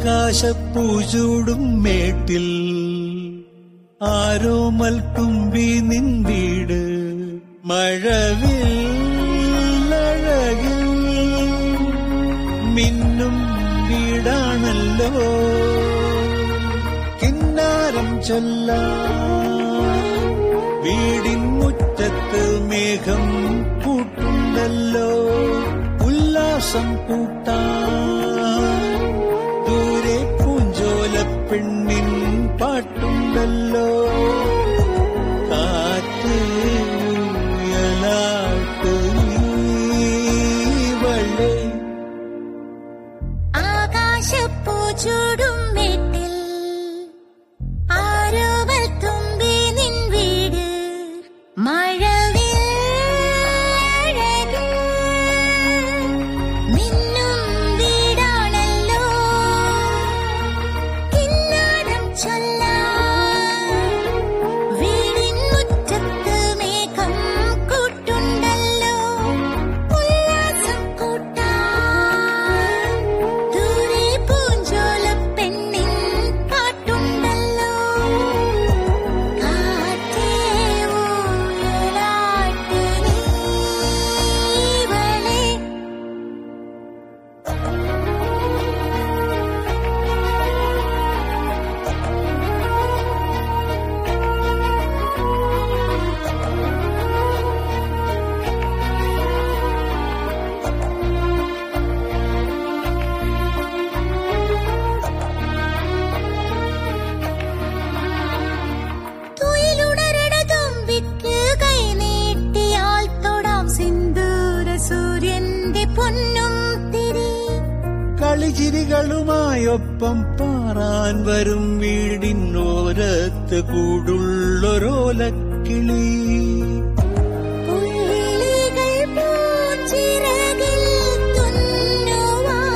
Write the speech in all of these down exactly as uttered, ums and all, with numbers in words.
ആകാശപ്പൂചൂടും മേട്ടിൽ ആരോമൽ തുമ്പി നിൻ വീട് മഴവില്ലഴകിൽ മിന്നും വീടാണല്ലോ. കിന്നാരം ചൊല്ലാൻ വീടിൻ മുറ്റത്ത് മേഘം കൂട്ടുണ്ടല്ലോ. ഉല്ലാസം കൂട്ടാൻ ദൂരെ പൂഞ്ചോല പെണ്ണിൻ പാട്ടുണ്ടല്ലോ. കാറ്റ് ഉയലാട്ട് നീവളെ ആകാശപ്പൂചൂടും മേട്ടിൽ ആരോമൽ തുമ്പി നിൻ വീട് മഴവില്ലഴകിൽ മിന്നും വീടാണല്ലോ. കിന്നാരം ചൊല്ലാൻ വീടിൻ മുറ്റത്ത് മേഘം കൂട്ടുണ്ടല്ലോ. ഉല്ലാസം കൂട്ടാൻ ദൂരെ പൂഞ്ചോല പെണ്ണിൻ പാട്ടുണ്ടല്ലോ. കാറ്റേ ഊയലാട്ട് നീവളെ തുയിലുണരണ തുമ്പിക്ക് കൈനീട്ടിയാൽ തൊടാം സിന്ദൂര സൂര്യന്റെ പൊന്നും തിരി. കളിചിരികളുമായൊപ്പം പാറാൻ വരും വീടിനോരത്ത് കൂടുള്ളൊരോലക്കിളി. പുള്ളികൾ പൂച്ചിറകിൽ തുന്നുവാൻ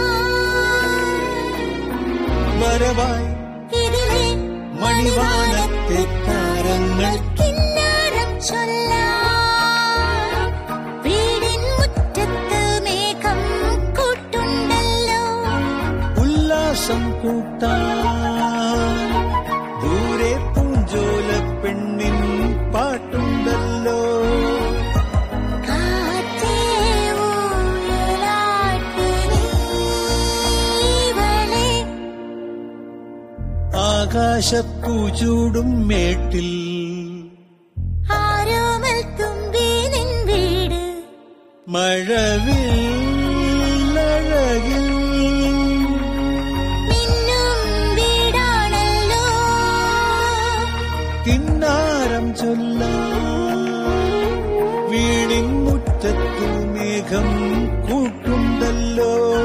വരവായി ഇതിലെ മണിവാനത്തെ താരങ്ങൾ കിന്നാരം ചൊല്ലാൻ വീടിൻ മുറ്റത്ത് മേഘം കൂട്ടുണ്ടല്ലോ. ഉല്ലാസം കൂട്ടാൻ ദൂരെ പൂഞ്ചോല പെണ്ണിൻ പാട്ടുണ്ടല്ലോ. കാറ്റേ ഊയലാട്ട് നീവളെ ആകാശപ്പൂചൂടും മേട്ടിൽ ആരോമൽ തുമ്പി നിൻ വീട് മഴവില്ലഴകിൽ മിന്നും വീടാണല്ലോ. കിന്നാരം ചൊല്ലാൻ വീടിൻ മുറ്റത്തു മേഘം കൂട്ടുണ്ടല്ലോ.